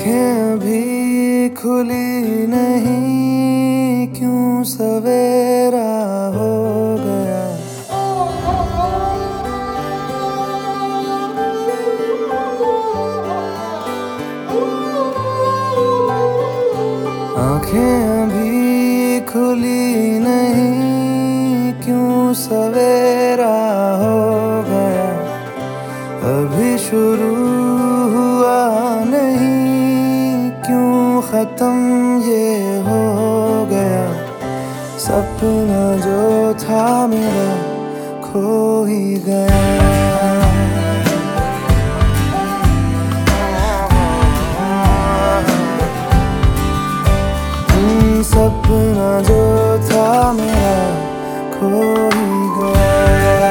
आंखें अभी खुली नहीं, क्यों सवेरा हो गया। आंखें अभी खुली नहीं, क्यों सवेरा हो गया। अभी शुरू हुआ नहीं, क्यों खत्म ये हो गया। सपना जो था मेरा खो ही गया। सपना जो था मेरा खो ही गया।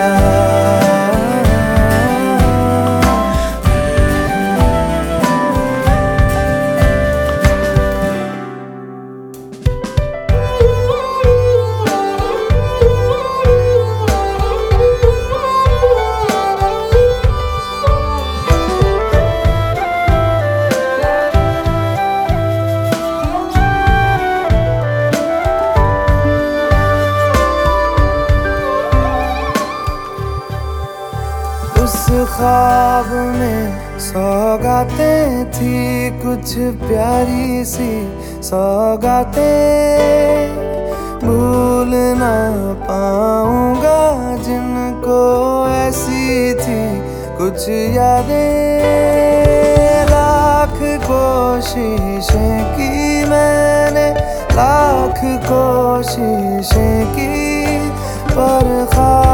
उस ख्वाब में सौगातें थी, कुछ प्यारी सी सौगातें। भूल ना पाऊंगा जिनको ऐसी थी कुछ यादें। लाख कोशिशें की मैंने, लाख कोशिशें की, पर